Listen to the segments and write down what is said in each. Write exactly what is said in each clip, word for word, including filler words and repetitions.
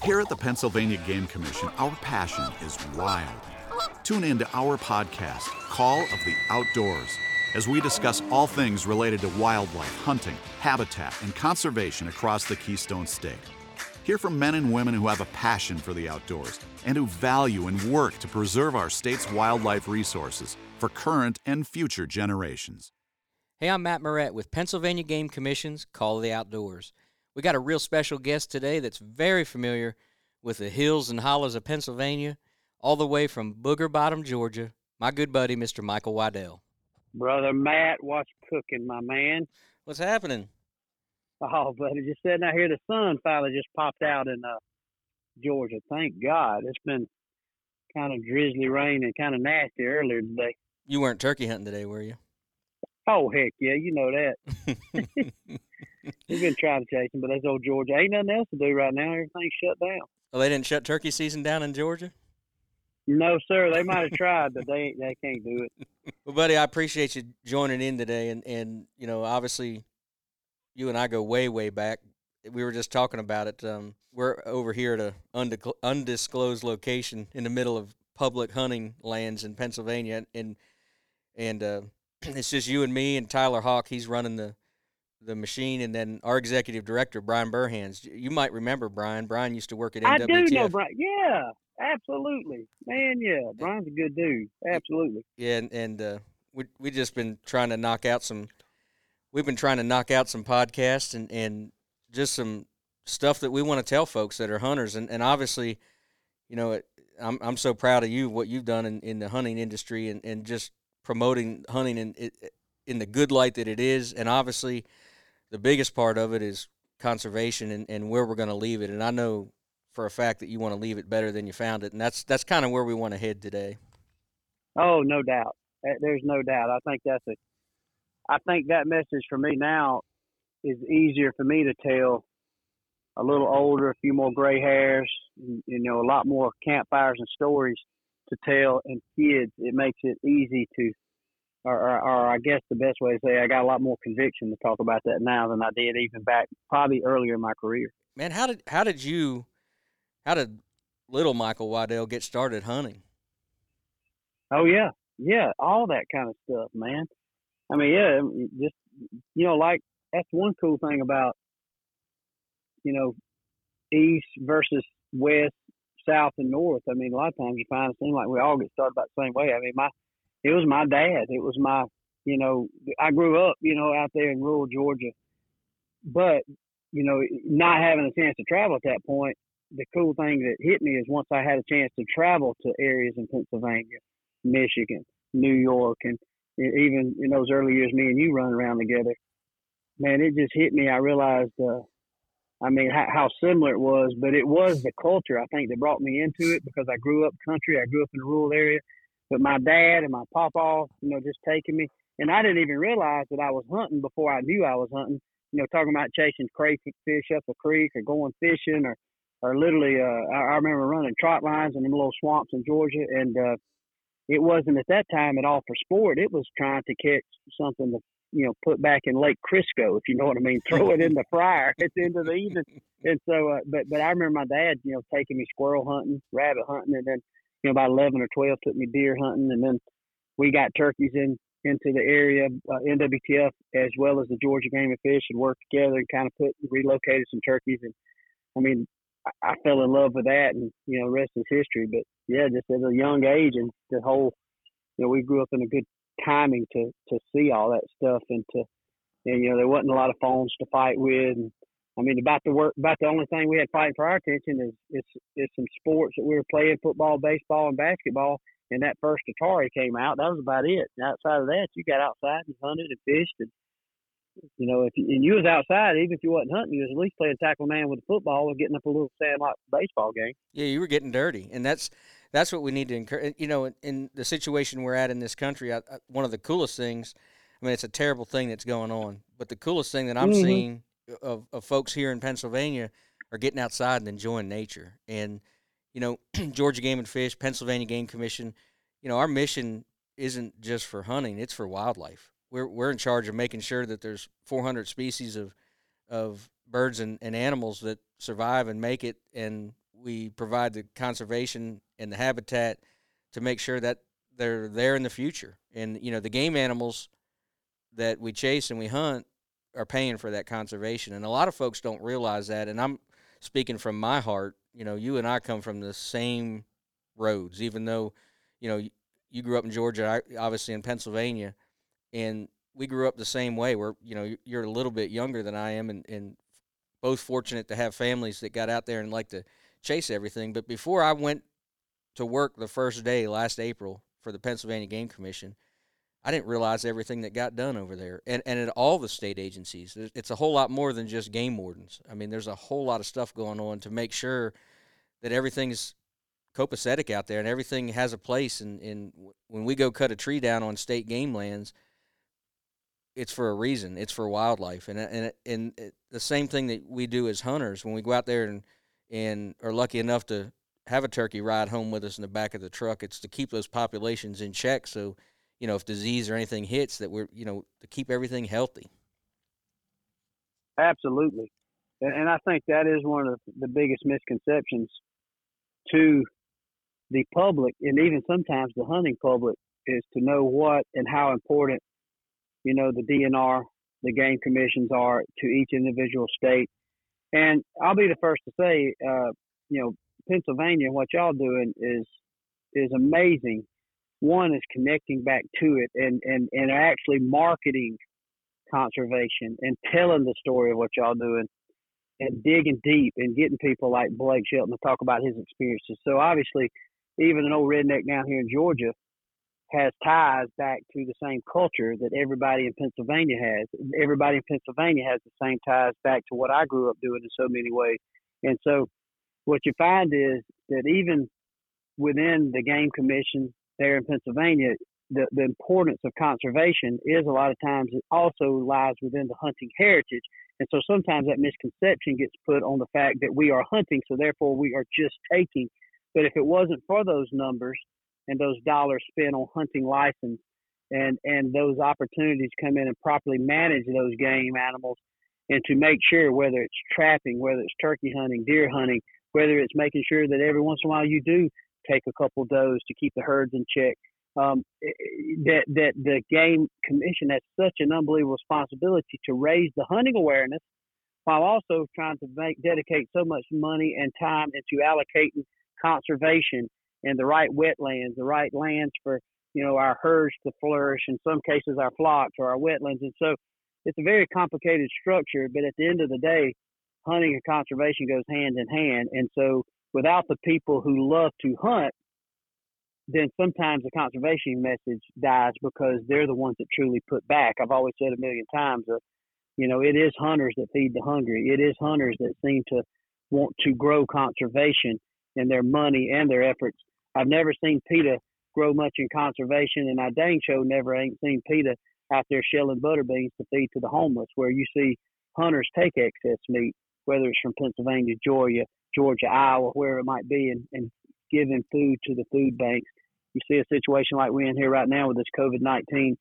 Here at the Pennsylvania Game Commission, our passion is wild. Tune in to our podcast, Call of the Outdoors, as we discuss all things related to wildlife, hunting, habitat, and conservation across the Keystone State. Hear from men and women who have a passion for the outdoors and who value and work to preserve our state's wildlife resources for current and future generations. Hey, I'm Matt Moret with Pennsylvania Game Commission's Call of the Outdoors. We got a real special guest today that's very familiar with the hills and hollows of Pennsylvania, all the way from Booger Bottom, Georgia, my good buddy, Mister Michael Waddell. Brother Matt, what's cooking, my man? What's happening? Oh, buddy, just sitting out here. The sun finally just popped out in uh, Georgia. Thank God. It's been kind of drizzly rain and kind of nasty earlier today. You weren't turkey hunting today, were you? Oh, heck yeah, you know that. We've been trying to chase them, but that's old Georgia. Ain't nothing else to do right now. Everything's shut down. Oh, they didn't shut turkey season down in Georgia? No, sir. They might have tried, but they they can't do it. Well, buddy, I appreciate you joining in today. And, and, you know, obviously you and I go way, way back. We were just talking about it. Um, we're over here at an undisclo- undisclosed location in the middle of public hunting lands in Pennsylvania. And, and uh, it's just you and me and Tyler Hawk. He's running the the machine, and then our executive director, Brian Burhans. You might remember Brian. Brian used to work at N W T F. I do know Brian. Yeah, absolutely. Man, yeah. Brian's a good dude. Absolutely. Yeah, and, and uh, we we just been trying to knock out some we've been trying to knock out some podcasts and, and just some stuff that we want to tell folks that are hunters. And, and obviously, you know, it, I'm I'm so proud of you, what you've done in, in the hunting industry and, and just promoting hunting in in the good light that it is. And obviously the biggest part of it is conservation and, and where we're going to leave it. And I know for a fact that you want to leave it better than you found it. And that's that's kind of where we want to head today. Oh, no doubt. There's no doubt. I think that's a, I think that message for me now is easier for me to tell a little older, a few more gray hairs, you know, a lot more campfires and stories to tell, and kids. It makes it easy to, Or, or, or I guess the best way to say, I got a lot more conviction to talk about that now than I did even back probably earlier in my career. Man, how did how did you, how did little Michael Waddell get started hunting? Oh yeah, yeah, all that kind of stuff, man. I mean, yeah, just you know, like that's one cool thing about you know, east versus west, south and north. I mean, a lot of times you find it seems like we all get started about the same way. I mean, my It was my dad. It was my, you know, I grew up, you know, out there in rural Georgia. But, you know, not having a chance to travel at that point, the cool thing that hit me is once I had a chance to travel to areas in Pennsylvania, Michigan, New York, and even in those early years, me and you running around together, man, it just hit me. I realized, uh, I mean, how, how similar it was, but it was the culture, I think, that brought me into it because I grew up country. I grew up in a rural area. But my dad and my papa, you know, just taking me. And I didn't even realize that I was hunting before I knew I was hunting. You know, talking about chasing crayfish up a creek or going fishing or, or literally, uh, I, I remember running trot lines in the little swamps in Georgia. And uh, it wasn't at that time at all for sport. It was trying to catch something to, you know, put back in Lake Crisco, if you know what I mean, throw it in the fryer at the end of the evening. And so, uh, but, but I remember my dad, you know, taking me squirrel hunting, rabbit hunting, and then, you know, about eleven or twelve took me deer hunting, and then we got turkeys in into the area. Uh, N W T F as well as the Georgia Game and Fish had worked together and kind of put relocated some turkeys. And I mean, I, I fell in love with that, and you know, the rest is history. But yeah, just at a young age, and the whole, you know, we grew up in a good timing to to see all that stuff, and to, and you know, there wasn't a lot of phones to fight with. And I mean, about the work, about the only thing we had fighting for our attention is, is, is some sports that we were playing, football, baseball, and basketball. And that first Atari came out. That was about it. And outside of that, you got outside and hunted and fished. And, you know, if you, and you was outside, even if you wasn't hunting, you was at least playing tackle man with a football or getting up a little sandlot baseball game. Yeah, you were getting dirty. And that's that's what we need to encourage. You know, in, in the situation we're at in this country, I, I, one of the coolest things, I mean, it's a terrible thing that's going on. But the coolest thing that I'm mm-hmm. seeing Of, of folks here in Pennsylvania are getting outside and enjoying nature. And, you know, Georgia Game and Fish, Pennsylvania Game Commission, you know, our mission isn't just for hunting, it's for wildlife. We're we're in charge of making sure that there's four hundred species of of birds and, and animals that survive and make it, and we provide the conservation and the habitat to make sure that they're there in the future. And, you know, the game animals that we chase and we hunt are paying for that conservation. And a lot of folks don't realize that. And I'm speaking from my heart. You know, you and I come from the same roads, even though, you know, you grew up in Georgia, I, obviously in Pennsylvania, and we grew up the same way. We're, you know, you're a little bit younger than I am, and, and both fortunate to have families that got out there and like to chase everything. But before I went to work the first day last April for the Pennsylvania Game Commission, I didn't realize everything that got done over there, and, and at all the state agencies. It's a whole lot more than just game wardens. I mean, there's a whole lot of stuff going on to make sure that everything's copacetic out there and everything has a place. And, and when we go cut a tree down on state game lands, it's for a reason. It's for wildlife. And, and, and the same thing that we do as hunters, when we go out there and, and are lucky enough to have a turkey ride home with us in the back of the truck, it's to keep those populations in check. So, you know, if disease or anything hits, that we're, you know, to keep everything healthy. Absolutely. And, and I think that is one of the biggest misconceptions to the public, and even sometimes the hunting public, is to know what and how important, you know, the D N R, the game commissions are to each individual state. And I'll be the first to say, uh, you know, Pennsylvania, what y'all doing is, is amazing. One is connecting back to it and, and, and actually marketing conservation and telling the story of what y'all doing and digging deep and getting people like Blake Shelton to talk about his experiences. So obviously, even an old redneck down here in Georgia has ties back to the same culture that everybody in Pennsylvania has. Everybody in Pennsylvania has the same ties back to what I grew up doing in so many ways. And so what you find is that even within the game commission there in Pennsylvania, the, the importance of conservation is a lot of times it also lies within the hunting heritage. And so sometimes that misconception gets put on the fact that we are hunting, so therefore we are just taking. But if it wasn't for those numbers and those dollars spent on hunting license and, and those opportunities come in and properly manage those game animals and to make sure, whether it's trapping, whether it's turkey hunting, deer hunting, whether it's making sure that every once in a while you do take a couple does to keep the herds in check, um, that, that the game commission has such an unbelievable responsibility to raise the hunting awareness while also trying to make dedicate so much money and time into allocating conservation and the right wetlands, the right lands for, you know, our herds to flourish, in some cases our flocks or our wetlands. And so it's a very complicated structure, but at the end of the day, hunting and conservation goes hand in hand. And so without the people who love to hunt, then sometimes the conservation message dies because they're the ones that truly put back. I've always said a million times that, you know, it is hunters that feed the hungry. It is hunters that seem to want to grow conservation in their money and their efforts. I've never seen PETA grow much in conservation, and I dang show never ain't seen PETA out there shelling butter beans to feed to the homeless, where you see hunters take excess meat, whether it's from Pennsylvania, Georgia, Georgia, Iowa, wherever it might be, and, and giving food to the food banks. You see a situation like we're in here right now with this COVID nineteen.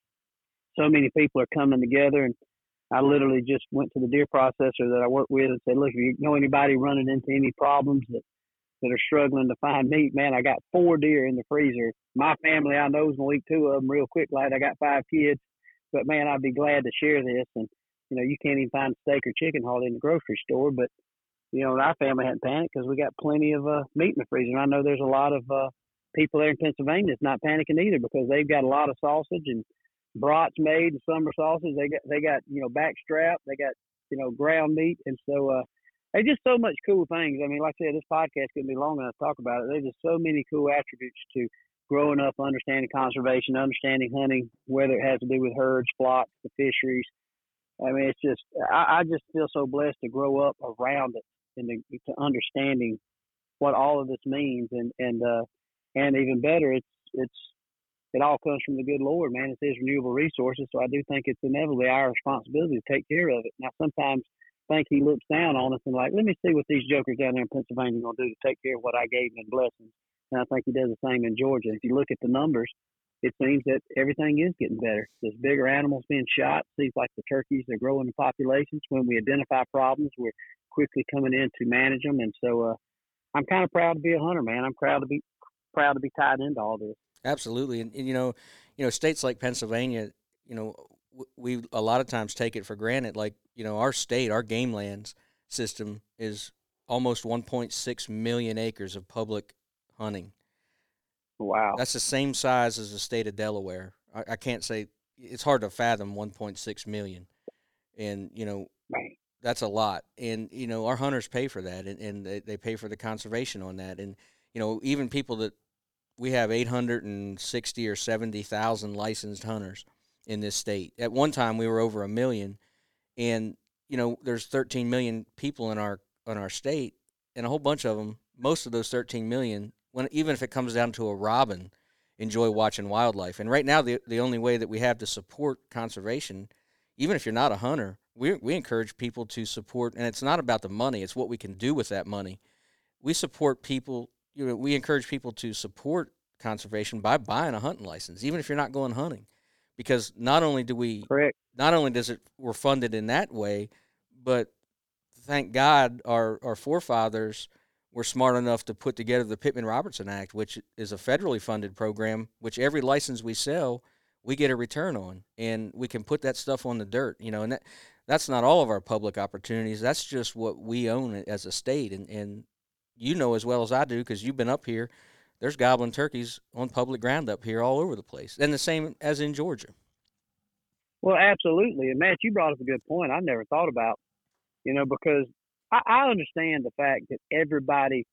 So many people are coming together, and I literally just went to the deer processor that I work with and said, look, if you know anybody running into any problems that, that are struggling to find meat, man, I got four deer in the freezer. My family, I know, is going to eat two of them real quick. Like I got five kids, but man, I'd be glad to share this. And, you know, you can't even find steak or chicken hardly in the grocery store, but, you know, our family hadn't panicked because we got plenty of uh, meat in the freezer. And I know there's a lot of uh, people there in Pennsylvania that's not panicking either because they've got a lot of sausage and brats made and summer sausage. They got, they got, you know, backstrap. They got, you know, ground meat. And so uh, there's just so much cool things. I mean, like I said, this podcast couldn't be long enough to talk about it. There's just so many cool attributes to growing up, understanding conservation, understanding hunting, whether it has to do with herds, flocks, the fisheries. I mean, it's just, I, I just feel so blessed to grow up around it and to, to understanding what all of this means. And, and, uh, and even better, it's, it's, it all comes from the good Lord, man. It's His renewable resources. So I do think it's inevitably our responsibility to take care of it. Now, sometimes I think He looks down on us and like, let me see what these jokers down there in Pennsylvania are going to do to take care of what I gave them in blessings. And I think He does the same in Georgia. If you look at the numbers, it seems that everything is getting better. There's bigger animals being shot. Seems like the turkeys are growing in populations. When we identify problems, we're quickly coming in to manage them. And so uh, I'm kind of proud to be a hunter, man. I'm proud to be proud to be tied into all this. Absolutely, and, and you know, you know, states like Pennsylvania, you know, we a lot of times take it for granted. Like, you know, our state, our game lands system is almost one point six million acres of public hunting. Wow. That's the same size as the state of Delaware. I, I can't say, it's hard to fathom one point six million. And, you know, Man. that's a lot. And, you know, our hunters pay for that, and, and they, they pay for the conservation on that. And, you know, even people that we have eight hundred sixty or seventy thousand licensed hunters in this state. At one time, we were over a million. And, you know, there's thirteen million people in our in our state, and a whole bunch of them, most of those thirteen million, when even if it comes down to a robin, enjoy watching wildlife. And right now, the the only way that we have to support conservation, even if you're not a hunter, we we encourage people to support, and it's not about the money, it's what we can do with that money. We support people, you know, we encourage people to support conservation by buying a hunting license, even if you're not going hunting. Because not only do we, Correct. not only does it, we're funded in that way, but thank God our, our forefathers were smart enough to put together the Pittman-Robertson Act, which is a federally funded program, which every license we sell, we get a return on, and we can put that stuff on the dirt, you know, and that, that's not all of our public opportunities. That's just what we own as a state. And, and you know as well as I do, because you've been up here, there's gobbling turkeys on public ground up here all over the place, and the same as in Georgia. Well, absolutely. And, Matt, you brought up a good point I never thought about, you know, because I, I understand the fact that everybody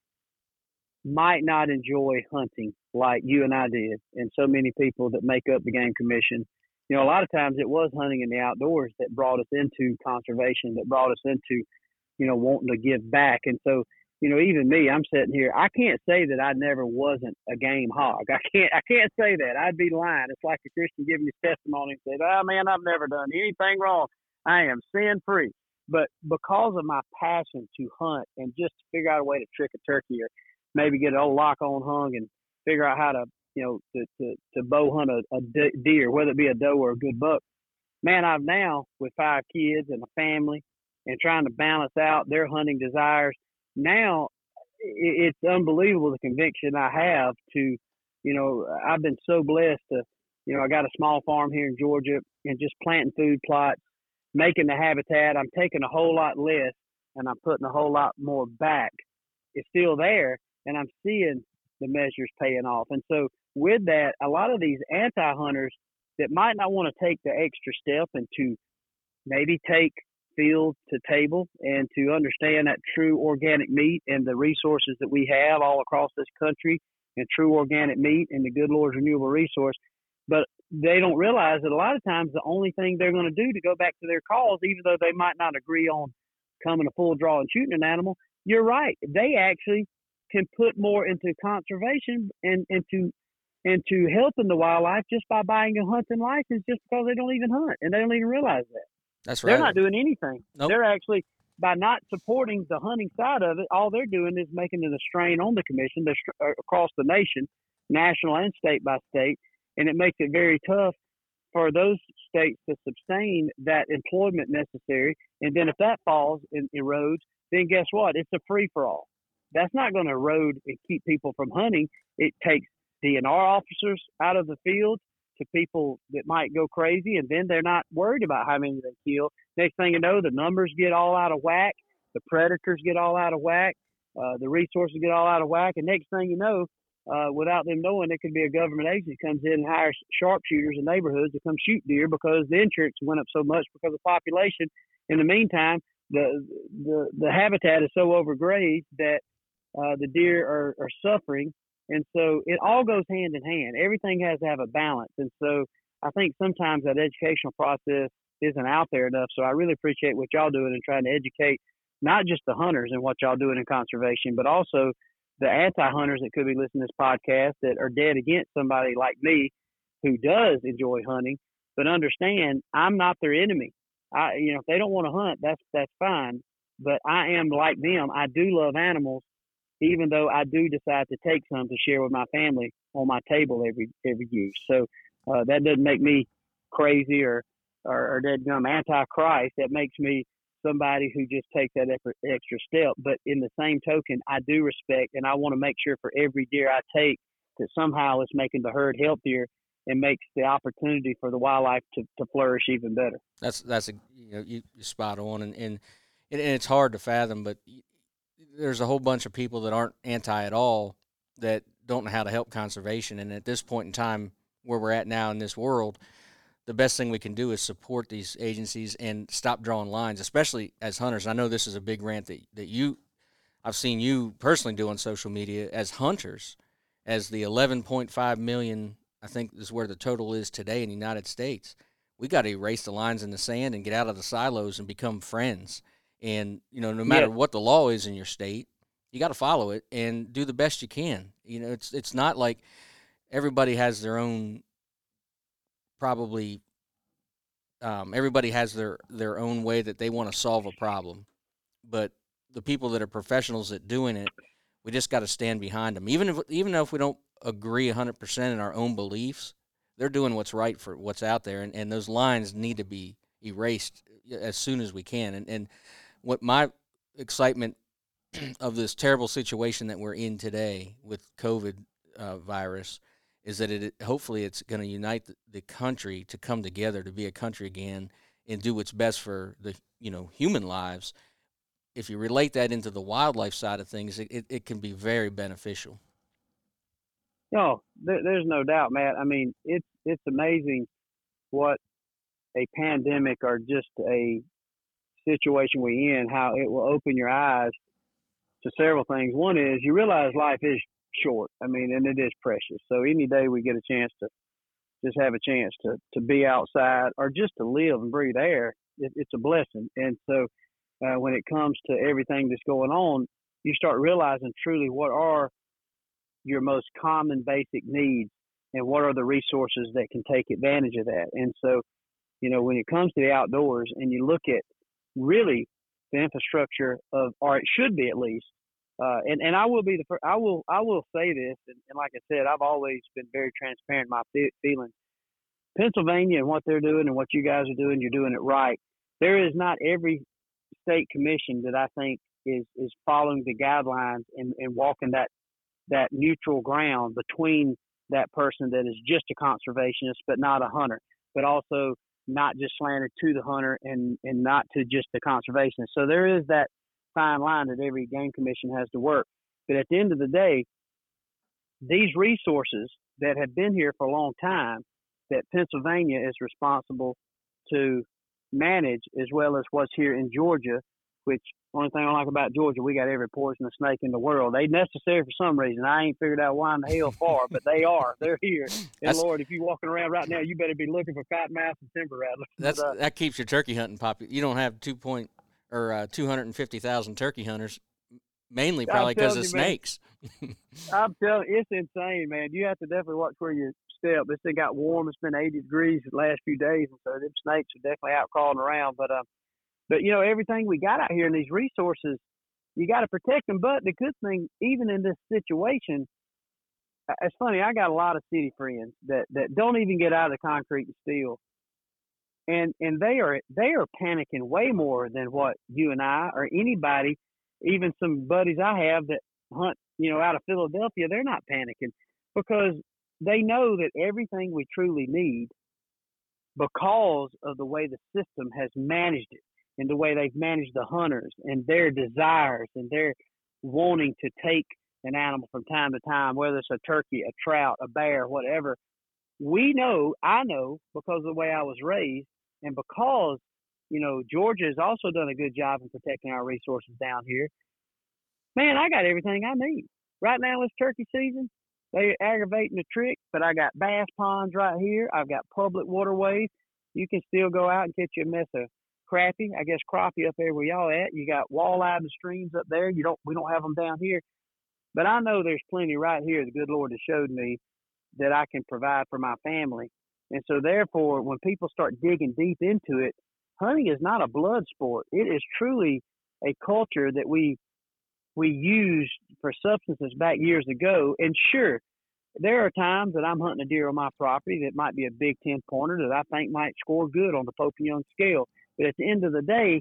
might not enjoy hunting like you and I did, and so many people that make up the Game Commission. You know, a lot of times it was hunting in the outdoors that brought us into conservation, that brought us into, you know, wanting to give back. And so, you know, even me, I'm sitting here, I can't say that I never wasn't a game hog. I can't I can't say that. I'd be lying. It's like a Christian giving his testimony and said, oh, man, I've never done anything wrong. I am sin-free. But because of my passion to hunt and just to figure out a way to trick a turkey, or maybe get an old lock-on hung and figure out how to, you know, to, to, to bow hunt a, a deer, whether it be a doe or a good buck. Man, I've now, with five kids and a family and trying to balance out their hunting desires, now it's unbelievable the conviction I have to, you know, I've been so blessed to, you know, I got a small farm here in Georgia and just planting food plots, making the habitat. I'm taking a whole lot less and I'm putting a whole lot more back. It's still there, and I'm seeing the measures paying off. And so with that, a lot of these anti-hunters that might not want to take the extra step and to maybe take field to table and to understand that true organic meat and the resources that we have all across this country, and true organic meat and the good Lord's renewable resource. But they don't realize that a lot of times the only thing they're going to do to go back to their cause, even though they might not agree on coming a full draw and shooting an animal, you're right. They actually can put more into conservation and into into helping the wildlife just by buying a hunting license, just because they don't even hunt and they don't even realize that. That's right. They're not doing anything. Nope. They're actually, by not supporting the hunting side of it, all they're doing is making it a strain on the commission across the nation, national and state by state, and it makes it very tough for those states to sustain that employment necessary. And then if that falls and erodes, then guess what? It's a free-for-all. That's not going to erode and keep people from hunting. It takes D N R officers out of the field to people that might go crazy, and then they're not worried about how many they kill. Next thing you know, the numbers get all out of whack, the predators get all out of whack, uh, the resources get all out of whack, and next thing you know, uh, without them knowing, it could be a government agency comes in and hires sharpshooters in neighborhoods to come shoot deer because the insurance went up so much because of population. In the meantime, the the, the habitat is so overgrazed that uh, the deer are, are suffering. And so it all goes hand in hand. Everything has to have a balance. And so I think sometimes that educational process isn't out there enough. So I really appreciate what y'all doing and trying to educate not just the hunters and what y'all doing in conservation, but also the anti-hunters that could be listening to this podcast that are dead against somebody like me who does enjoy hunting, but understand I'm not their enemy. I, you know, if they don't want to hunt, that's, that's fine. But I am like them. I do love animals, even though I do decide to take some to share with my family on my table every every year. So uh, that doesn't make me crazy or or, or that I'm anti-Christ. That makes me somebody who just takes that extra step. But in the same token, I do respect, and I want to make sure for every deer I take that somehow it's making the herd healthier and makes the opportunity for the wildlife to, to flourish even better. That's that's a you know you you're spot on, and, and and it's hard to fathom, but there's a whole bunch of people that aren't anti at all that don't know how to help conservation, and at this point in time where we're at now in this world, the best thing we can do is support these agencies and stop drawing lines, especially as hunters. I know this is a big rant that, that you, I've seen you personally do on social media as hunters, as the eleven point five million, I think is where the total is today in the United States. We got to erase the lines in the sand and get out of the silos and become friends. And, you know, no matter Yeah. what the law is in your state, you got to follow it and do the best you can. You know, it's, it's not like everybody has their own probably um, everybody has their, their own way that they want to solve a problem. But the people that are professionals at doing it, we just got to stand behind them. Even if even though if we don't agree one hundred percent in our own beliefs, they're doing what's right for what's out there, and, and those lines need to be erased as soon as we can. And, and what my excitement of this terrible situation that we're in today with COVID uh, virus is that it hopefully it's going to unite the, the country to come together to be a country again and do what's best for the you know human lives. If you relate that into the wildlife side of things, it, it, it can be very beneficial. No, there, there's no doubt, Matt. I mean, it's it's amazing what a pandemic or just a situation we're in, how it will open your eyes to several things. One is you realize life is short. I mean, and it is precious. So any day we get a chance to just have a chance to, to be outside or just to live and breathe air, it, it's a blessing. And so uh, when it comes to everything that's going on, you start realizing truly what are your most common basic needs and what are the resources that can take advantage of that. And so, you know, when it comes to the outdoors and you look at really the infrastructure of, or it should be at least, uh, and, and I will be the first, I will, I will say this. And, and like I said, I've always been very transparent in my feelings. Pennsylvania and what they're doing and what you guys are doing, you're doing it right. There is not every state commission that I think is, is following the guidelines and, and walking that, that neutral ground between that person that is just a conservationist, but not a hunter, but also not just slanted to the hunter and, and not to just the conservationist. So there is that fine line that every game commission has to work. But at the end of the day, these resources that have been here for a long time that Pennsylvania is responsible to manage, as well as what's here in Georgia, which only thing I like about Georgia, we got every poisonous snake in the world. They necessary for some reason. I ain't figured out why in the hell for, but they are. They're here. And That's, Lord, if you're walking around right now, you better be looking for cottonmouth and timber rattlers. That's but, uh, that keeps your turkey hunting popular. You don't have two point or uh, two hundred and fifty thousand turkey hunters, mainly probably because of you, snakes. I'm telling you, it's insane, man. You have to definitely watch where you step. This thing got warm. It's been eighty degrees the last few days, and so them snakes are definitely out crawling around. But um. But, you know, everything we got out here in these resources, you got to protect them. But the good thing, even in this situation, it's funny, I got a lot of city friends that, that don't even get out of the concrete and steel. And and they are they are panicking way more than what you and I or anybody, even some buddies I have that hunt, you know, out of Philadelphia, they're not panicking because they know that everything we truly need, because of the way the system has managed it, and the way they've managed the hunters and their desires and their wanting to take an animal from time to time, whether it's a turkey, a trout, a bear, whatever. We know, I know, because of the way I was raised and because, you know, Georgia has also done a good job in protecting our resources down here. Man, I got everything I need. Right now it's turkey season. They're aggravating the trick, but I got bass ponds right here. I've got public waterways. You can still go out and catch you a mess of crappie, I guess crappie up there where y'all at. You got walleye in the streams up there. You don't, we don't have them down here, but I know there's plenty right here. The good Lord has showed me that I can provide for my family, and so therefore, when people start digging deep into it, hunting is not a blood sport. It is truly a culture that we we used for substances back years ago. And sure, there are times that I'm hunting a deer on my property that might be a big ten pointer that I think might score good on the Pope and Young scale. But at the end of the day,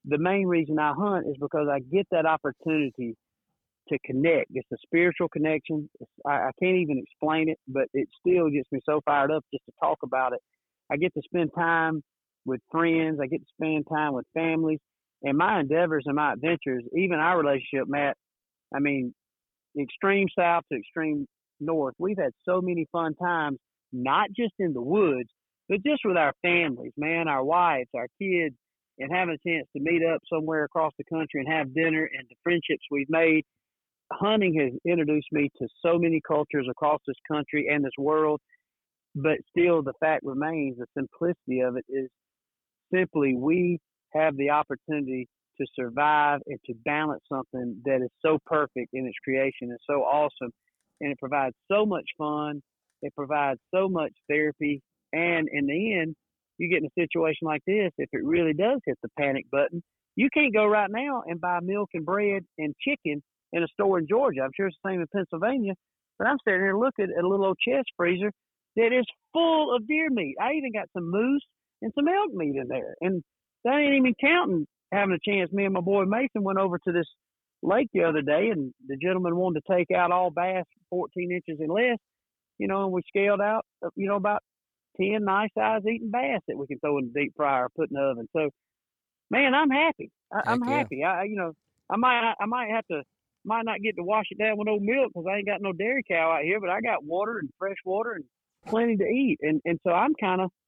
the main reason I hunt is because I get that opportunity to connect. It's a spiritual connection. It's, I, I can't even explain it, but it still gets me so fired up just to talk about it. I get to spend time with friends. I get to spend time with families. And my endeavors and my adventures, even our relationship, Matt, I mean, extreme south to extreme north, we've had so many fun times, not just in the woods, but just with our families, man, our wives, our kids, and having a chance to meet up somewhere across the country and have dinner, and the friendships we've made. Hunting has introduced me to so many cultures across this country and this world, but still the fact remains, the simplicity of it is simply we have the opportunity to survive and to balance something that is so perfect in its creation and so awesome, and it provides so much fun, it provides so much therapy, and in the end, you get in a situation like this, if it really does hit the panic button, you can't go right now and buy milk and bread and chicken in a store in Georgia. I'm sure it's the same in Pennsylvania, but I'm sitting here looking at a little old chest freezer that is full of deer meat. I even got some moose and some elk meat in there. And that ain't even counting having a chance. Me and my boy Mason went over to this lake the other day, and the gentleman wanted to take out all bass fourteen inches and less, you know, and we scaled out, you know, about ten nice size eating bass that we can throw in the deep fryer or put in the oven. So, man, I'm happy. I, I'm yeah. happy. I, you know, I might, I might have to, might not get to wash it down with no milk because I ain't got no dairy cow out here, but I got water and fresh water and plenty to eat. And, and so I'm kind of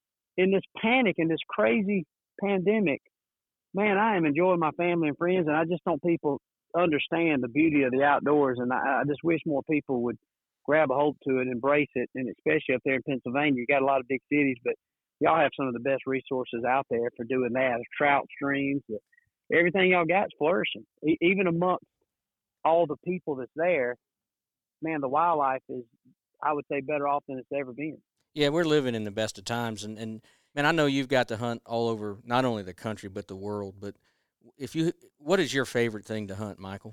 in this panic and this crazy pandemic. Man, I am enjoying my family and friends, and I just don't people understand the beauty of the outdoors. And I, I just wish more people would grab a hold to it, embrace it, and especially up there in Pennsylvania, you got a lot of big cities, but y'all have some of the best resources out there for doing that. Trout streams, everything y'all got is flourishing. E- even amongst all the people that's there, man, the wildlife is, I would say, better off than it's ever been. Yeah, we're living in the best of times, and, and man, I know you've got to hunt all over, not only the country but the world. But if you, what is your favorite thing to hunt, Michael?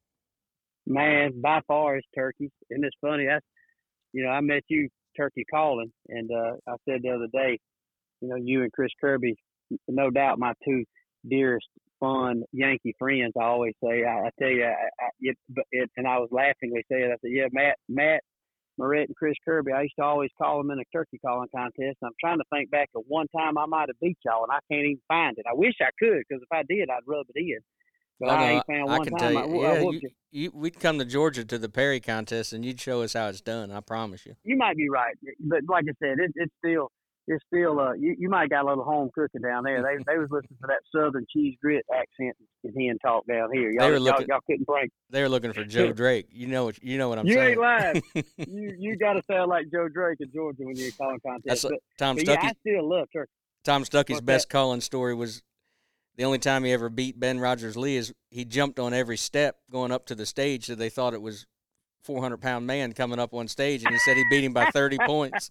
Man, by far it's turkeys. And it's funny, that's, you know, I met you turkey calling, and uh, I said the other day, you know, you and Chris Kirby, no doubt my two dearest, fun Yankee friends. I always say, I, I tell you, I, I, it, it, and I was laughingly saying, I said, yeah, Matt, Matt, Moret, and Chris Kirby, I used to always call them in a turkey calling contest. And I'm trying to think back of one time I might have beat y'all, and I can't even find it. I wish I could, because if I did, I'd rub it in. But oh, I no, ain't found I one can time. tell you, I, I yeah, whooped you, you. you, we'd come to Georgia to the Perry contest, and you'd show us how it's done. I promise you. You might be right, but like I said, it, it's still, it's still. Uh, you, you might got a little home cooking down there. They, they was listening to that Southern cheese grit accent and hen talk down here. Y'all, They were y'all, looking, y'all couldn't break. They were looking for Joe Drake. You know what? You know what I'm you saying. ain't lying. you, you got to sound like Joe Drake in Georgia when you're calling contest. That's but, Tom but yeah, Stuckey's. I still love turkey. Tom Stuckey's What's best that? calling story was the only time he ever beat Ben Rogers-Lee is he jumped on every step going up to the stage, so they thought it was four hundred pound man coming up on stage, and he said he beat him by thirty points.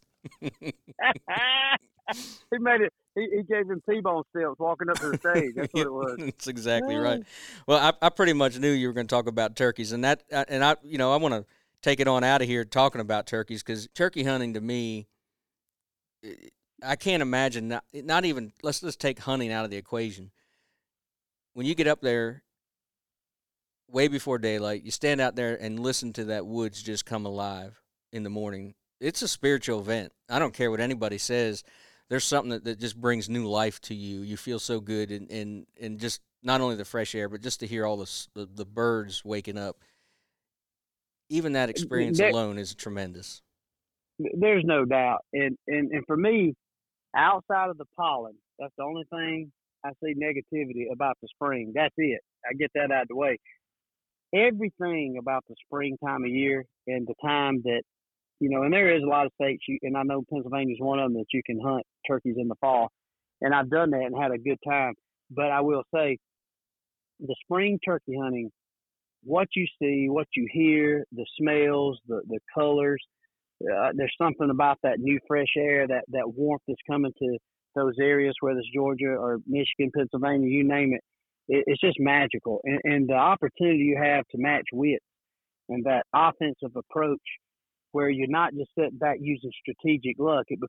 He made it. He, he gave him T-bone steps walking up to the stage. That's what it was. That's exactly right. Well, I, I pretty much knew you were going to talk about turkeys, and that, and I, you know, I want to take it on out of here talking about turkeys, because turkey hunting to me, I can't imagine not, not even. Let's let's take hunting out of the equation. When you get up there way before daylight, you stand out there and listen to that woods just come alive in the morning. It's a spiritual event. I don't care what anybody says. There's something that, that just brings new life to you. You feel so good, and, and, and just not only the fresh air, but just to hear all the, the, the birds waking up. Even that experience there, alone is tremendous. There's no doubt. And, and, and for me, outside of the pollen, that's the only thing I see negativity about the spring. That's it. I get that out of the way. Everything about the spring time of year and the time that, you know, and there is a lot of states, you, and I know Pennsylvania is one of them, that you can hunt turkeys in the fall. And I've done that and had a good time. But I will say, the spring turkey hunting, what you see, what you hear, the smells, the, the colors, uh, there's something about that new fresh air, that, that warmth that's coming to those areas, whether it's Georgia or Michigan, Pennsylvania, you name it. it it's just magical. And, and the opportunity you have to match wits and that offensive approach, where you're not just sitting back using strategic luck. It becomes you against this wild animal that obviously everything is,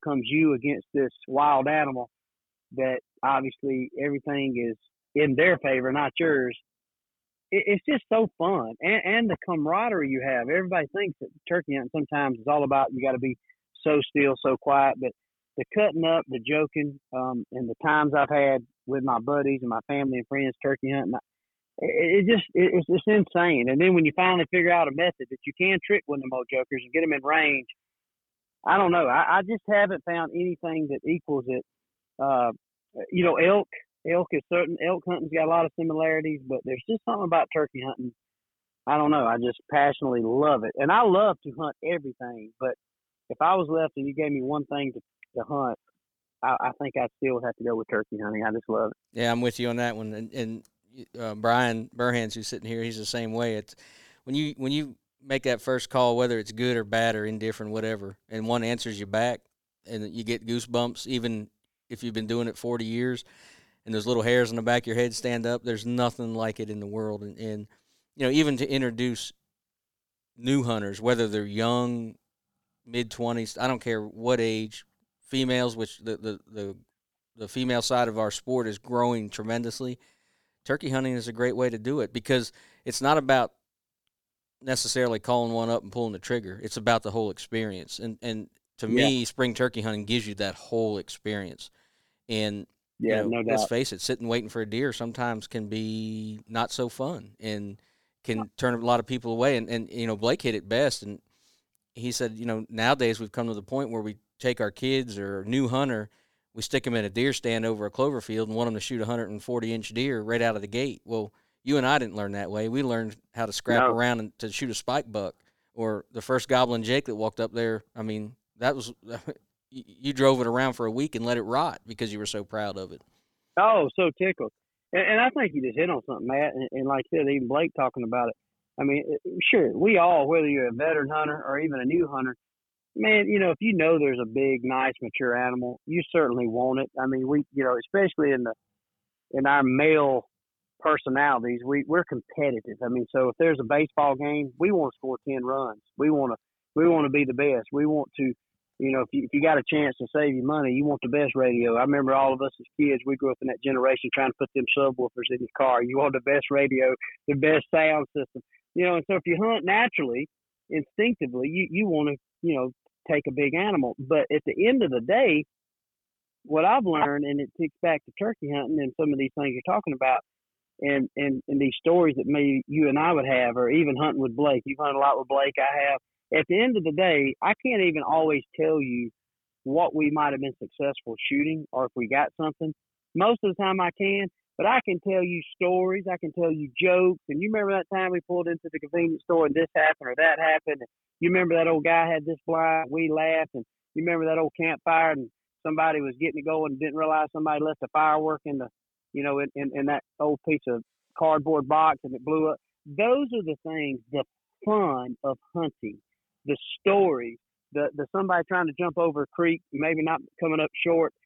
in their favor, not yours. It, it's just so fun, and, and the camaraderie you have. Everybody thinks that turkey hunting sometimes is all about you got to be so still, so quiet, but the cutting up, the joking, um, and the times I've had with my buddies and my family and friends turkey hunting, it, it just it, it's just insane. And then when you finally figure out a method that you can trick one of them old jokers and get them in range, I don't know. I, I just haven't found anything that equals it. Uh, you know, elk, elk is certain. Elk hunting's got a lot of similarities, but there's just something about turkey hunting. I don't know. I just passionately love it, and I love to hunt everything. But if I was left and you gave me one thing to, to hunt, I, I think I still would have to go with turkey hunting. I just love it. Yeah, I'm with you on that one. And, and uh, Brian Burhans, who's sitting here, he's the same way. It's when you when you make that first call, whether it's good or bad or indifferent, whatever, and one answers you back, and you get goosebumps, even if you've been doing it forty years, and those little hairs on the back of your head stand up. There's nothing like it in the world. And, and you know, even to introduce new hunters, whether they're young, mid twenties, I don't care what age, females, which the, the, the, the female side of our sport is growing tremendously. Turkey hunting is a great way to do it because it's not about necessarily calling one up and pulling the trigger. It's about the whole experience. And and to yeah. me, spring turkey hunting gives you that whole experience. And yeah, you know, no let's doubt. face it, sitting waiting for a deer sometimes can be not so fun and can turn a lot of people away. And, and you know, Blake hit it best. And he said, you know, nowadays we've come to the point where we take our kids or a new hunter, we stick them in a deer stand over a clover field and want them to shoot a one hundred forty inch deer right out of the gate. Well, you and I didn't learn that way. We learned how to scrap no. around and to shoot a spike buck. Or the first gobbling Jake that walked up there, I mean, that was you drove it around for a week and let it rot because you were so proud of it. Oh, so tickled. And, and I think you just hit on something, Matt. And, and like I said, even Blake talking about it. I mean, sure, we all, whether you're a veteran hunter or even a new hunter, man, you know, if you know there's a big, nice, mature animal, you certainly want it. I mean, we, you know, especially in the in our male personalities, we we're competitive. I mean, so if there's a baseball game, we want to score ten runs. We want to we want to be the best. We want to, you know, if you if you got a chance to save you money, you want the best radio. I remember all of us as kids, we grew up in that generation trying to put them subwoofers in your car. You want the best radio, the best sound system, you know. And so if you hunt naturally, instinctively, you you want to, you know, take a big animal. But at the end of the day, what I've learned, and it takes back to turkey hunting and some of these things you're talking about, and, and, and these stories that maybe you and I would have, or even hunting with Blake. You've hunted a lot with Blake. I have. At the end of the day, I can't even always tell you what we might have been successful shooting or if we got something. Most of the time I can, but I can tell you stories. I can tell you jokes. And you remember that time we pulled into the convenience store and this happened or that happened. And you remember that old guy had this blind. We laughed. And you remember that old campfire and somebody was getting it going and didn't realize somebody left a firework in the, you know, in, in, in that old piece of cardboard box and it blew up. Those are the things, the fun of hunting, the stories, the, the somebody trying to jump over a creek, maybe not coming up short.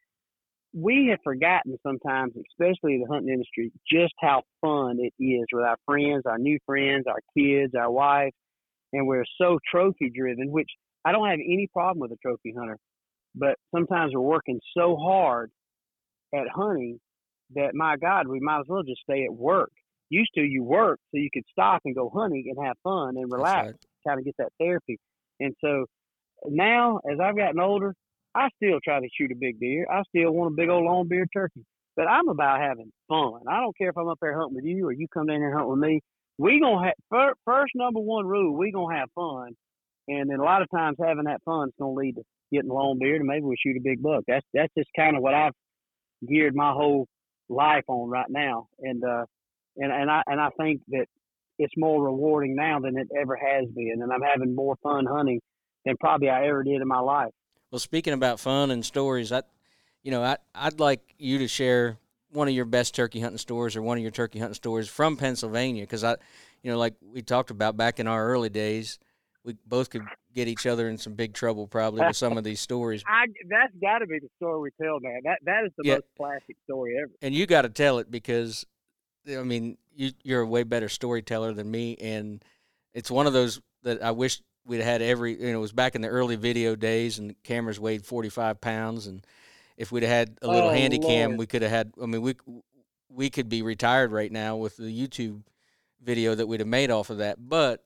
We have forgotten sometimes, especially the hunting industry, just how fun it is with our friends, our new friends, our kids, our wives. And we're so trophy driven, which I don't have any problem with a trophy hunter, but sometimes we're working so hard at hunting that, my God, we might as well just stay at work. Used to, you work so you could stop and go hunting and have fun and relax, right. Kind of get that therapy. And so now, as I've gotten older, I still try to shoot a big deer. I still want a big old long-beard turkey. But I'm about having fun. I don't care if I'm up there hunting with you or you come down here and hunt with me. We gonna have first number one rule. We gonna have fun, and then a lot of times having that fun is gonna lead to getting a long beard and maybe we shoot a big buck. That's that's just kind of what I've geared my whole life on right now, and uh, and and I and I think that it's more rewarding now than it ever has been, and I'm having more fun hunting than probably I ever did in my life. Well, speaking about fun and stories, I, you know, I I'd like you to share one of your best turkey hunting stories or one of your turkey hunting stories from Pennsylvania, because I, you know, like we talked about back in our early days, we both could get each other in some big trouble probably with some of these stories. I, that's got to be the story we tell, man. That that is the yeah. most classic story ever. And you got to tell it because, I mean, you, you're a way better storyteller than me, and it's one of those that I wish we'd had every. You know, it was back in the early video days, and the cameras weighed forty-five pounds, and if we'd have had a little oh, handy cam, Lord. we could have had. I mean, we we could be retired right now with the YouTube video that we'd have made off of that. But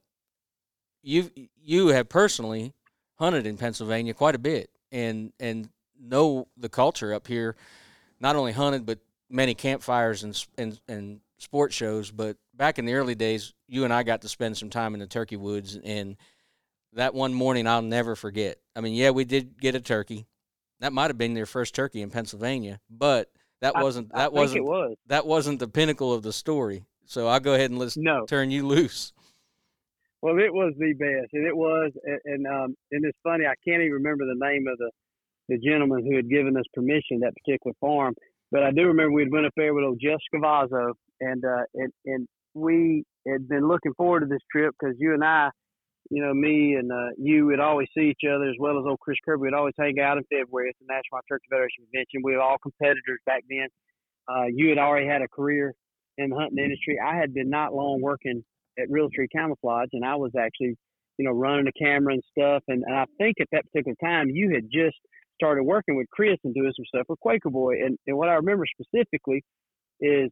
you you have personally hunted in Pennsylvania quite a bit and and know the culture up here. Not only hunted, but many campfires and and and sports shows. But back in the early days, you and I got to spend some time in the turkey woods, and that one morning I'll never forget. I mean, yeah, we did get a turkey. That might have been their first turkey in Pennsylvania, but that I, wasn't I that think wasn't it was. that wasn't the pinnacle of the story. So I'll go ahead and let's No. turn you loose. Well, it was the best, and it was, and and, um, and it's funny. I can't even remember the name of the, the gentleman who had given us permission that particular farm, but I do remember we'd went up there with old Jeff Scavazzo, and uh, and and we had been looking forward to this trip because you and I, you know, me and uh, you would always see each other, as well as old Chris Kirby. We'd always hang out in February at the National Turkey Federation Convention. We were all competitors back then. Uh, you had already had a career in the hunting industry. I had been not long working at Realtree Camouflage, and I was actually, you know, running the camera and stuff. And, and I think at that particular time, you had just started working with Chris and doing some stuff with Quaker Boy. And, and what I remember specifically is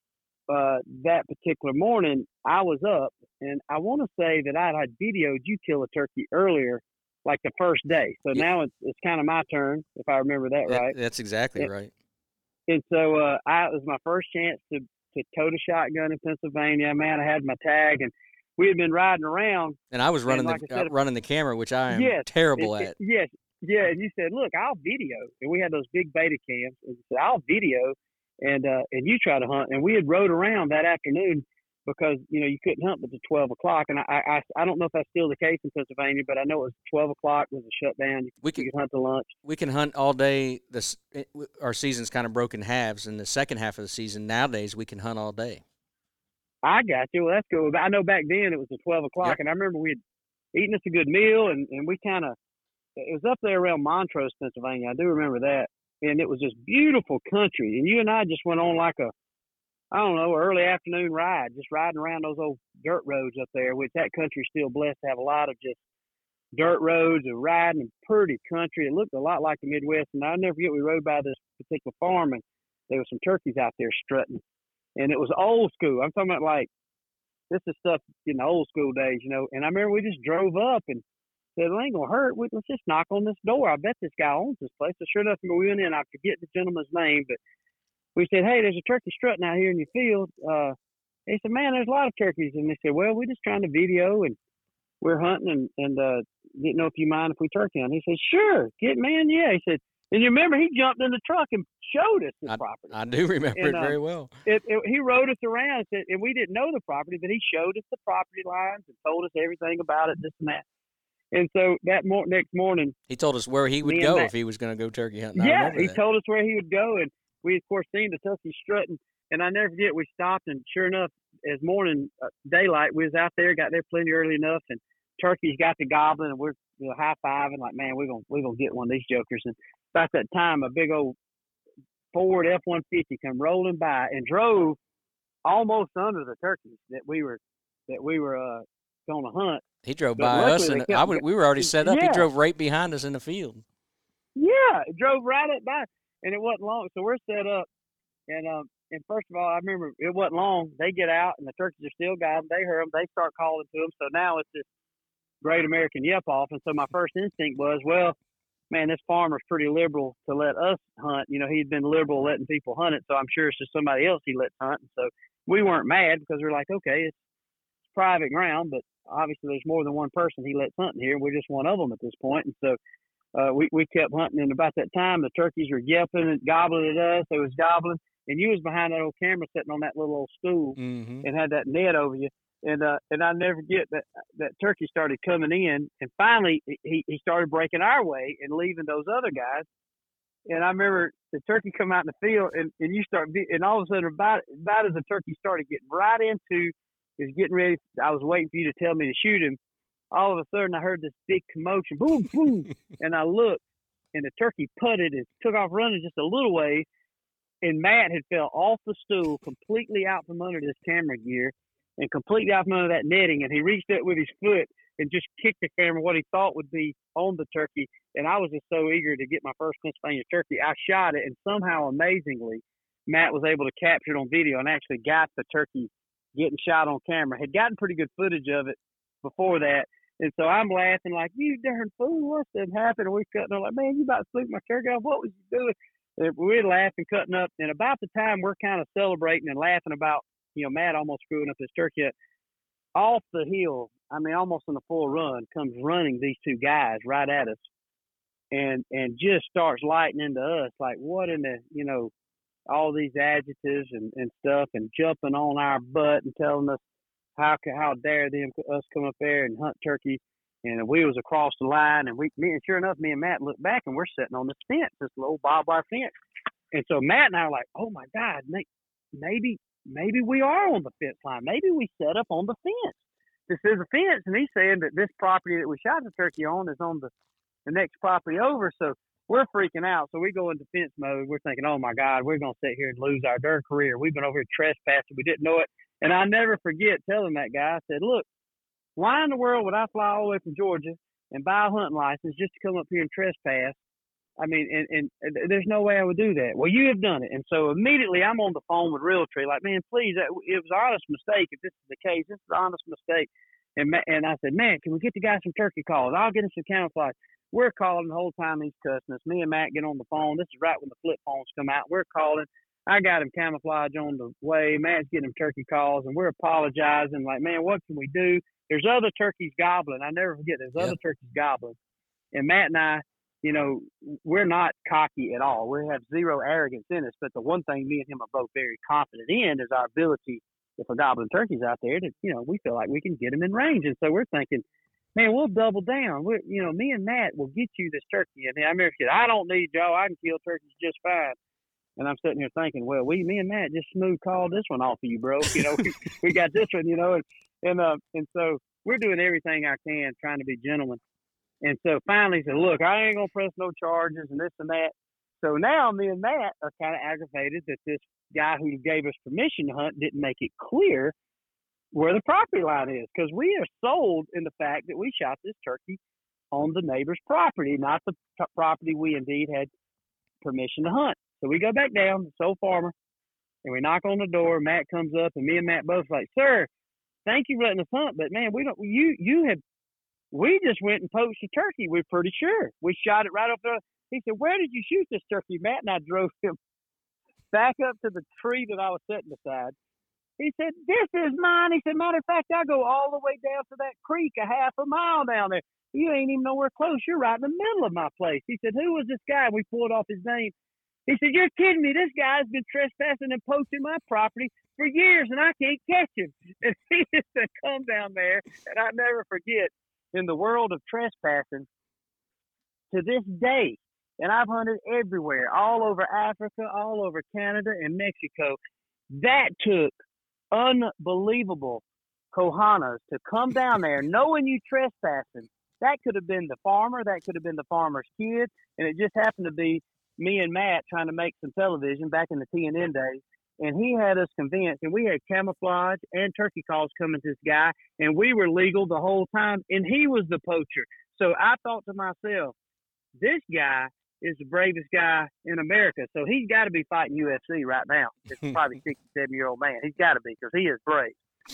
uh, that particular morning, I was up, and I want to say that I had videoed you kill a turkey earlier, like the first day. So Yeah. now it's it's kind of my turn, if I remember that That- right. that's exactly And- right. And so uh, I, it was my first chance to, to tote a shotgun in Pennsylvania. Man, I had my tag, and we had been riding around. And I was running like the I said, uh, running the camera, which I am Yes, terrible it- at. it- yes, yeah. And you said, "Look, I'll video." And we had those big beta cams. And you said, "I'll video," and uh, and you try to hunt. And we had rode around that afternoon because you know you couldn't hunt until twelve o'clock. And I, I I don't know if that's still the case in Pennsylvania, but I know it was twelve o'clock was a shutdown. You, We you could could hunt to lunch. we can hunt all day. This it, our season's kind of broken halves. In the second half of the season, nowadays we can hunt all day. I got you. Well, that's cool. But I know back then it was at twelve o'clock, Yep. and I remember we had eaten us a good meal, and, and we kind of, it was up there around Montrose, Pennsylvania. I do remember that. And it was just beautiful country. And you and I just went on like a, I don't know, early afternoon ride, just riding around those old dirt roads up there, which that country's still blessed to have a lot of just dirt roads and riding and pretty country. It looked a lot like the Midwest. And I'll never forget, we rode by this particular farm, and there were some turkeys out there strutting. And it was old school. I'm talking about like, this is stuff in the old school days, you know. And I remember we just drove up and said, "Well, ain't gonna hurt. We, let's just knock on this door. I bet this guy owns this place." So sure enough, we went in. I forget the gentleman's name, but we said, "Hey, there's a turkey strutting out here in your field." Uh, they said, "Man, there's a lot of turkeys." And they said, "Well, we're just trying to video, and we're hunting, and, and uh, didn't know if you mind if we turkey hunt." He said, "Sure, get man, yeah." He said, and you remember he jumped in the truck and showed us the I, property. I do remember And, it uh, very well. It, it, he rode us around, and, said, and we didn't know the property, but he showed us the property lines and told us everything about it, this and that. And so that mor- next morning, He told us where he would me and go Matt- if he was going to go turkey hunting. I yeah, remember he that. told us where he would go, and we of course seen the turkey strutting. And I never forget, we stopped, and sure enough, as morning uh, daylight, we was out there, got there plenty early enough, and turkeys got to gobbling, and we're you know, high fiving like, man, we're gonna we're gonna get one of these jokers. And about that time, a big old Ford F one fifty come rolling by and drove almost under the turkeys that we were that we were uh, gonna hunt. He drove But by luckily us, they and kept- I would, we were already set up. He Yeah. drove right behind us in the field. Yeah, it drove right up by, and it wasn't long. So we're set up, and um, and first of all, I remember it wasn't long. They get out, and the turkeys are still gobbling. They heard them. They start calling to them. So now it's this great American yelp off. And so my first instinct was, well, man, this farmer's pretty liberal to let us hunt. You know, he'd been liberal letting people hunt it, so I'm sure it's just somebody else he lets hunt. And so we weren't mad because we're like, okay, it's private ground, but obviously there's more than one person he lets hunting here. We're just one of them at this point. And so uh, we, we kept hunting, and about that time, the turkeys were yelping and gobbling at us. They was gobbling, and you was behind that old camera sitting on that little old stool Mm-hmm. and had that net over you. And uh, and I never forget that that turkey started coming in, and finally he, he started breaking our way and leaving those other guys. And I remember the turkey come out in the field, and, and you start, and all of a sudden, about about as the turkey started getting right into, is getting ready. I was waiting for you to tell me to shoot him. All of a sudden, I heard this big commotion, boom, boom, and I looked, and the turkey putted and took off running just a little way, and Matt had fell off the stool, completely out from under this camera gear, and completely out from under that netting, and he reached up with his foot and just kicked the camera, what he thought would be on the turkey. And I was just so eager to get my first Pennsylvania turkey. I shot it, and somehow, amazingly, Matt was able to capture it on video and actually got the turkey getting shot on camera. Had gotten pretty good footage of it before that. And so I'm laughing like, you darn fool, what's that happened? And we cutting up like, man, you about to spook my turkey off. What was you doing? And we're laughing, cutting up. And about the time we're kind of celebrating and laughing about, you know, Matt almost screwing up his turkey, off the hill, I mean, almost in a full run, comes running these two guys right at us. And and just starts lighting into us like, what in the, you know, all these adjectives and, and stuff, and jumping on our butt and telling us how how dare them us come up there and hunt turkey. And we was across the line, and we me and sure enough, me and Matt looked back, and we're sitting on this fence, this little barbed wire fence. And so Matt and I are like, oh my God, maybe maybe we are on the fence line. Maybe we set up on the fence. This is a fence, and he's saying that this property that we shot the turkey on is on the the next property over. So we're freaking out. So we go into fence mode. We're thinking, oh my God, we're going to sit here and lose our darn career. We've been over here trespassing. We didn't know it. And I never forget telling that guy, I said, look, why in the world would I fly all the way from Georgia and buy a hunting license just to come up here and trespass? I mean, and, and there's no way I would do that. Well, you have done it. And so immediately I'm on the phone with Realtree, like, man, please, it was an honest mistake. If this is the case, this is an honest mistake. And, and I said, man, can we get the guy some turkey calls? I'll get him some camouflage. We're calling the whole time he's cussing us. Me and Matt get on the phone. This is right when the flip phones come out. We're calling. I got him camouflage on the way. Matt's getting him turkey calls, and we're apologizing. Like, man, what can we do? There's other turkeys gobbling. I never forget, there's other yep. turkeys gobbling. And Matt and I, you know, we're not cocky at all. We have zero arrogance in us. But the one thing me and him are both very confident in is our ability, if a gobbling turkey's out there, to, you know, we feel like we can get him in range. And so we're thinking, man, we'll double down. We're, you know, me and Matt will get you this turkey. And I remember said, I don't need y'all. I can kill turkeys just fine. And I'm sitting here thinking, well, we, me and Matt just smooth called this one off of you, bro. You know, we, we got this one, you know, and and uh, and so we're doing everything I can, trying to be gentlemen. And so finally he said, look, I ain't gonna press no charges and this and that. So now me and Matt are kind of aggravated that this guy who gave us permission to hunt didn't make it clear where the property line is, because we are sold in the fact that we shot this turkey on the neighbor's property, not the t- property we indeed had permission to hunt. So we go back down, the sole farmer, and we knock on the door. Matt comes up, and me and Matt both like, sir, thank you for letting us hunt, but man, we don't. You you have. We just went and poached a turkey. We're pretty sure we shot it right up there. He said, where did you shoot this turkey? Matt and I drove him back up to the tree that I was sitting beside. He said, this is mine. He said, matter of fact, I go all the way down to that creek, a half a mile down there. You ain't even nowhere close. You're right in the middle of my place. He said, who was this guy? We pulled off his name. He said, you're kidding me. This guy's been trespassing and poaching my property for years, and I can't catch him. And he just said, come down there. And I never forget, in the world of trespassing, to this day, and I've hunted everywhere, all over Africa, all over Canada and Mexico, that took unbelievable cojones to come down there knowing you trespassing. That could have been the farmer, that could have been the farmer's kid, and it just happened to be me and Matt trying to make some television back in the T N N days, and he had us convinced, and we had camouflage and turkey calls coming to this guy, and we were legal the whole time, and he was the poacher. So I thought to myself, this guy is the bravest guy in America, so he's got to be fighting U F C right now. It's probably sixty-seven-year-old man. He's got to be, because he is brave.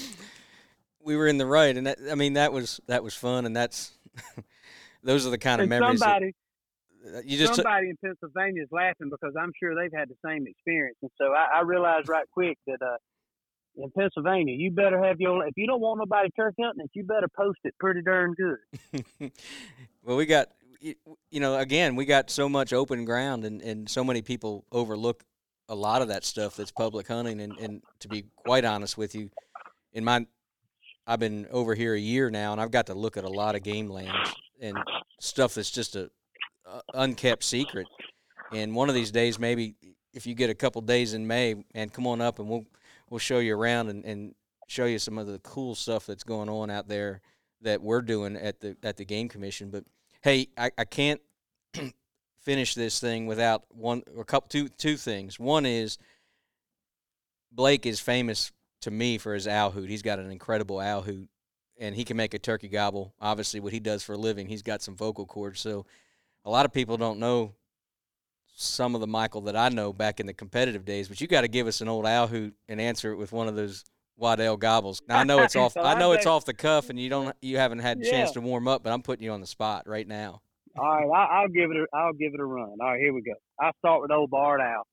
We were in the right, and that, I mean, that was that was fun, and that's those are the kind of and memories. Somebody, that, you just somebody t- in Pennsylvania is laughing because I'm sure they've had the same experience, and so I, I realized right quick that uh, in Pennsylvania, you better have your. If you don't want nobody turkey hunting, you better post it pretty darn good. Well, we got. You know, again, we got so much open ground, and, and so many people overlook a lot of that stuff that's public hunting. And, and to be quite honest with you, in my, I've been over here a year now, and I've got to look at a lot of game lands and stuff that's just a, a unkept secret. And one of these days, maybe if you get a couple days in May, and come on up, and we'll we'll show you around and, and show you some of the cool stuff that's going on out there that we're doing at the at the Game Commission. But hey, I, I can't finish this thing without one or couple two two things. One is Blake is famous to me for his owl hoot. He's got an incredible owl hoot, and he can make a turkey gobble. Obviously, what he does for a living, he's got some vocal cords. So a lot of people don't know some of the Michael that I know back in the competitive days, but you got to give us an old owl hoot and answer it with one of those Waddell gobbles. Now I know it's off. I know it's off the cuff, and you don't. You haven't had a yeah. chance to warm up, but I'm putting you on the spot right now. All right, I, I'll give it. A, I'll give it a run. All right, here we go. I'll start with old barred owl.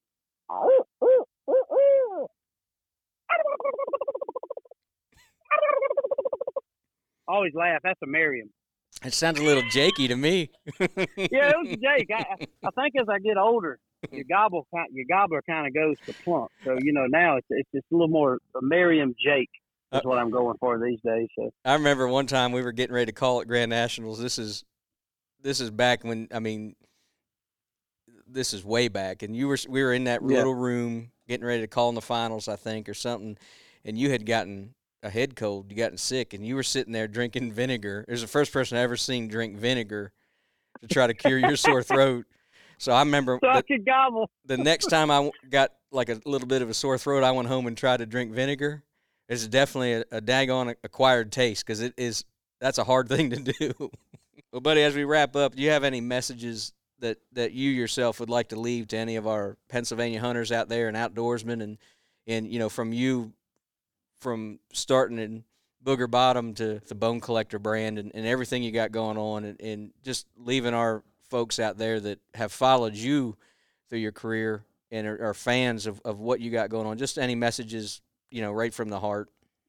Always laugh. That's a Merriam. It sounds a little jakey to me. Yeah, it was a Jake. I, I think as I get older, your gobble, your gobbler kind of goes to plump. So you know now it's it's just a little more a Merriam Jake is what I'm going for these days. So I remember one time we were getting ready to call at Grand Nationals. This is this is back when I mean, this is way back, and you were we were in that yeah. little room getting ready to call in the finals, I think, or something, and you had gotten a head cold, you gotten sick, and you were sitting there drinking vinegar. It was the first person I ever seen drink vinegar to try to cure your sore throat. So I remember so the, I could gobble. the next time I got like a little bit of a sore throat, I went home and tried to drink vinegar. It's definitely a, a daggone acquired taste because it is that's a hard thing to do. Well, buddy, as we wrap up, do you have any messages that, that you yourself would like to leave to any of our Pennsylvania hunters out there and outdoorsmen, and and you know from you? From starting in Booger Bottom to the Bone Collector brand and, and everything you got going on, and, and just leaving our folks out there that have followed you through your career and are, are fans of, of what you got going on, just any messages, you know, right from the heart.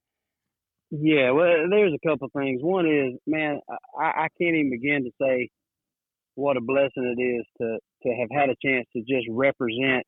Yeah, well, there's a couple of things. One is, man, I, I can't even begin to say what a blessing it is to, to have had a chance to just represent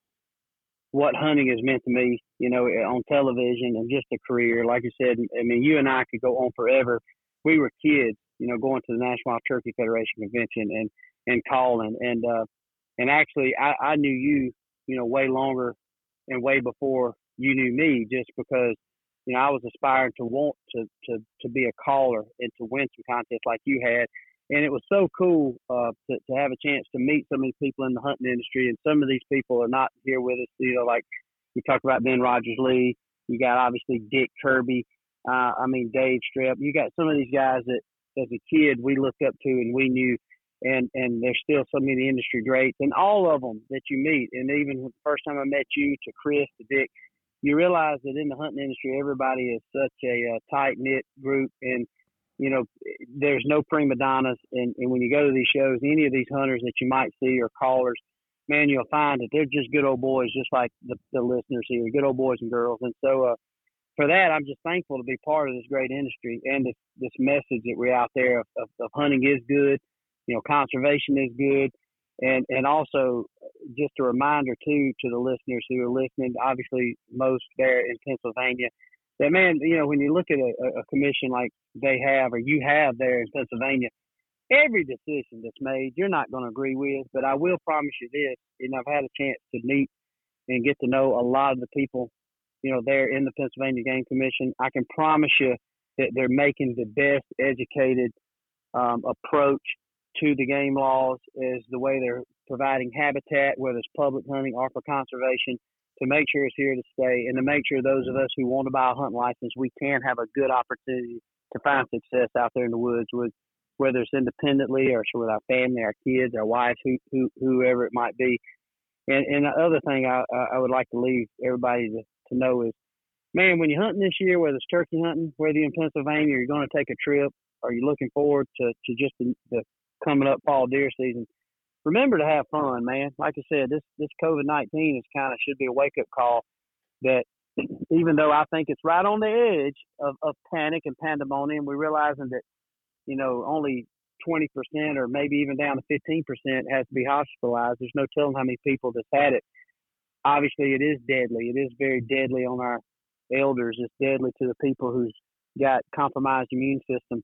what hunting has meant to me, you know, on television and just a career. Like you said, I mean, you and I could go on forever. We were kids, you know, going to the National Wild Turkey Federation convention and, and calling. And, uh, and actually I, I knew you, you know, way longer and way before you knew me, just because, you know, I was aspiring to want to, to, to be a caller and to win some contests like you had. And it was so cool uh, to, to have a chance to meet so many people in the hunting industry. And some of these people are not here with us. You know, like we talked about Ben Rogers-Lee. You got obviously Dick Kirby. Uh, I mean, Dave Strepp. You got some of these guys that as a kid we looked up to and we knew. And, and there's still so many industry greats. And all of them that you meet. And even the first time I met you, to Chris, to Dick, you realize that in the hunting industry, everybody is such a uh, tight-knit group. And you know, there's no prima donnas. And, and when you go to these shows, any of these hunters that you might see or callers, man, you'll find that they're just good old boys, just like the, the listeners here, good old boys and girls. And so uh, for that, I'm just thankful to be part of this great industry and this, this message that we're out there of, of, of hunting is good, you know, conservation is good. And, and also just a reminder, too, to the listeners who are listening, obviously most there in Pennsylvania, that, man, you know, when you look at a, a commission like they have or you have there in Pennsylvania, every decision that's made, you're not going to agree with. But I will promise you this, and I've had a chance to meet and get to know a lot of the people, you know, there in the Pennsylvania Game Commission. I can promise you that they're making the best educated um, approach to the game laws is the way they're providing habitat, whether it's public hunting or for conservation, to make sure it's here to stay and to make sure those of us who want to buy a hunting license, we can have a good opportunity to find success out there in the woods, with whether it's independently or with our family, our kids, our wives, who, who, whoever it might be. And, and the other thing I, I would like to leave everybody to, to know is, man, when you're hunting this year, whether it's turkey hunting, whether you're in Pennsylvania, or you're going to take a trip, or you're looking forward to, to just the, the coming up fall deer season, remember to have fun, man. Like I said, this, this COVID nineteen is kind of should be a wake-up call that even though I think it's right on the edge of, of panic and pandemonium, we're realizing that, you know, only twenty percent or maybe even down to fifteen percent has to be hospitalized. There's no telling how many people that's had it. Obviously, it is deadly. It is very deadly on our elders. It's deadly to the people who's got compromised immune system.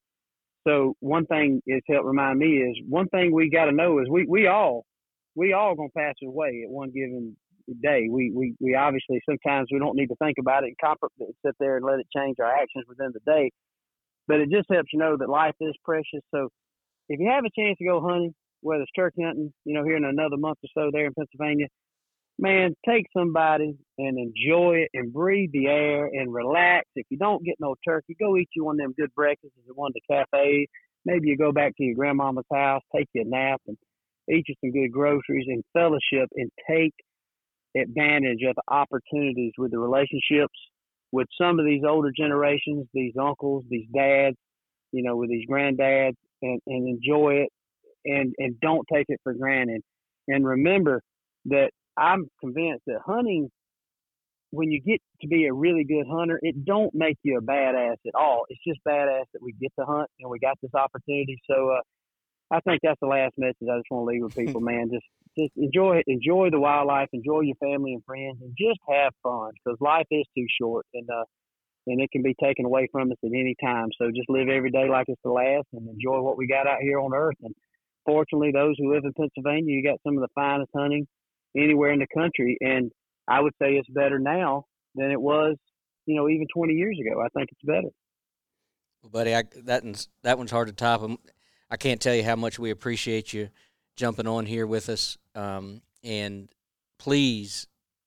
So one thing it's helped remind me is one thing we got to know is we, we all, we all going to pass away at one given day. We, we, we obviously, sometimes we don't need to think about it and comp- sit there and let it change our actions within the day. But it just helps you know that life is precious. So if you have a chance to go hunting, whether it's turkey hunting, you know, here in another month or so there in Pennsylvania, man, take somebody and enjoy it and breathe the air and relax. If you don't get no turkey, go eat you one of them good breakfasts at one of the cafes. Maybe you go back to your grandmama's house, take you a nap, and eat you some good groceries, and fellowship, and take advantage of the opportunities with the relationships with some of these older generations, these uncles, these dads, you know, with these granddads, and, and enjoy it, and, and don't take it for granted. And remember that I'm convinced that hunting, when you get to be a really good hunter, it don't make you a badass at all. It's just badass that we get to hunt and we got this opportunity. So uh, I think that's the last message I just want to leave with people, man. Just just enjoy enjoy the wildlife, enjoy your family and friends, and just have fun, because life is too short, and uh, and it can be taken away from us at any time. So just live every day like it's the last, and enjoy what we got out here on earth. And fortunately, those who live in Pennsylvania, you got some of the finest hunting anywhere in the country, and I would say it's better now than it was, you know, even twenty years ago. I think it's better. Well, buddy, I, that one's, that one's hard to top. I can't tell you how much we appreciate you jumping on here with us. Um, and please,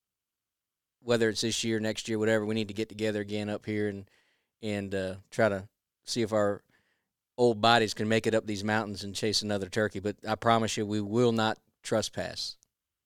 whether it's this year, next year, whatever, we need to get together again up here and and uh, try to see if our old bodies can make it up these mountains and chase another turkey. But I promise you, we will not trespass.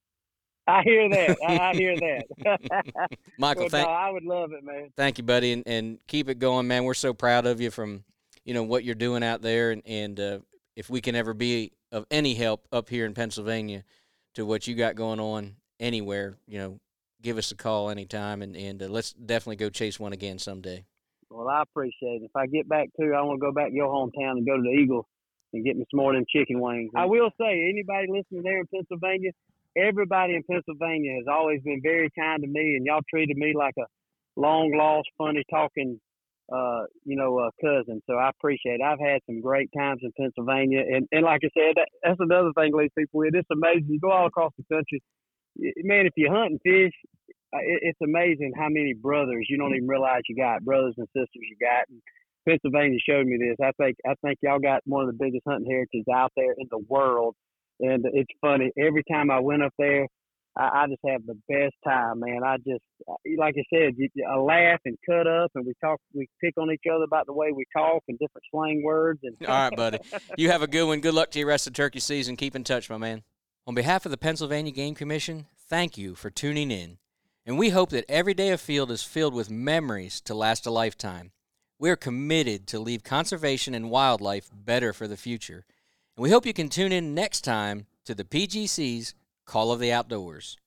I hear that. I hear that. Michael, well, thank, no, I would love it, man. Thank you, buddy, and, and keep it going, man. We're so proud of you from, you know, what you're doing out there, and, and uh, if we can ever be of any help up here in Pennsylvania to what you got going on anywhere, you know, give us a call anytime, and, and uh, let's definitely go chase one again someday. Well, I appreciate it. If I get back too, I want to go back to your hometown and go to the Eagle and get me some more of them chicken wings. I will say, anybody listening there in Pennsylvania, everybody in Pennsylvania has always been very kind to me, and y'all treated me like a long-lost, funny-talking, uh, you know, uh, cousin. So I appreciate it. I've had some great times in Pennsylvania. And, and like I said, that, that's another thing leaves people with. It's amazing. You go all across the country. Man, if you hunt and fish, it, it's amazing how many brothers you don't even realize you got, brothers and sisters you got. And Pennsylvania showed me this. I think I think y'all got one of the biggest hunting heritages out there in the world. And it's funny. Every time I went up there, I, I just have the best time, man. I just, like I said, you, I laugh and cut up, and we talk, we pick on each other about the way we talk and different slang words. And all right, buddy. You have a good one. Good luck to your rest of turkey season. Keep in touch, my man. On behalf of the Pennsylvania Game Commission, thank you for tuning in. And we hope that every day afield is filled with memories to last a lifetime. We're committed to leave conservation and wildlife better for the future. And we hope you can tune in next time to the P G C's Call of the Outdoors.